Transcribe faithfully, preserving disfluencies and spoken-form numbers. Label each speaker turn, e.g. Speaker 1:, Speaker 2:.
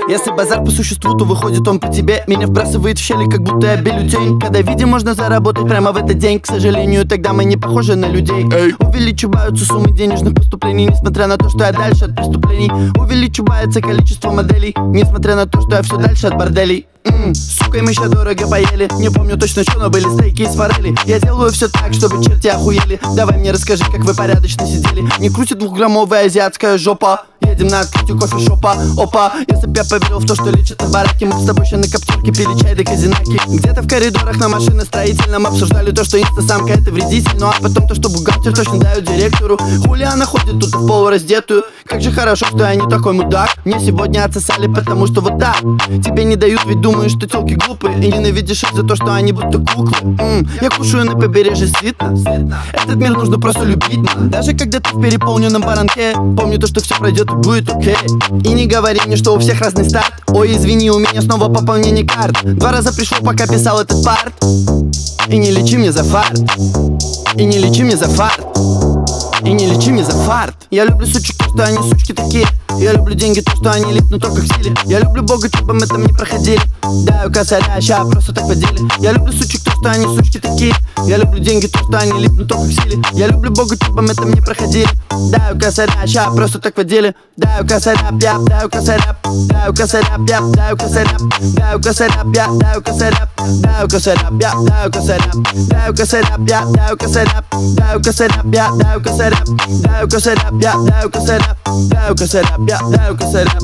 Speaker 1: Если базар по существу, то выходит он по тебе. Меня вбрасывает в щели, как будто я бюллетень. Когда видим, можно заработать прямо в этот день. К сожалению, тогда мы не похожи на людей. Эй. Увеличиваются суммы денежных поступлений, несмотря на то, что я дальше от преступлений. Увеличивается количество моделей, несмотря на то, что я все дальше от борделей. М-м, сука, мы еще дорого поели. Не помню точно, что, но были стейки из форели. Я делаю все так, чтобы черти охуели. Давай мне расскажи, как вы порядочно сидели. Не крутит двухграммовая азиатская жопа. Едем на открытие кофешопа. Опа, если б я поверил в то, что лечат на бараке, мы с тобой еще на коптерке пили чай до казинаки. Где-то в коридорах на машиностроительном обсуждали то, что инста-самка это вредитель. Ну а потом то, что бухгалтер точно дает директору. Хули она ходит тут в полураздетую. Как же хорошо, что я не такой мудак. Мне сегодня отсосали, потому что вот так. Тебе не дают, ведь думаешь, что телки глупые. И ненавидишь их за то, что они будто куклы. М-м, я кушаю на побережье Ситна. Этот мир нужно просто любить, man. Даже когда ты в переполненном баранке, помню то, что все пройдет и будет окей. И не говори мне, что у всех разный старт. Ой, извини, у меня снова пополнение карт. Два раза пришел, пока писал этот парт. И не лечи мне за фарт. И не лечи мне за фарт. И не лечи мне за фарт. Я люблю сучек, то, что они сучки такие. Я люблю деньги, то, что они липнут только к силе. Я люблю бога, чтобы мы там не проходили. Даю косаря, ща просто так по деле. Я люблю сучек, то, что они сучки такие. Я люблю деньги, то, что они липнут только к силе. Я люблю бога, чтобы мы там не проходили. Даю косаря, ща просто так по деле. Даю косаря, я, даю косаря. Даю косаря, я, даю косаря. Даю косаря, я, даю косаря. Даю косаря, я, даю косаря. Даю косаря, я, даю косаря. Даю косаря, я, даю косаря. Даю косаря, я, даю косаря. Даю косаря, я, даю косаря.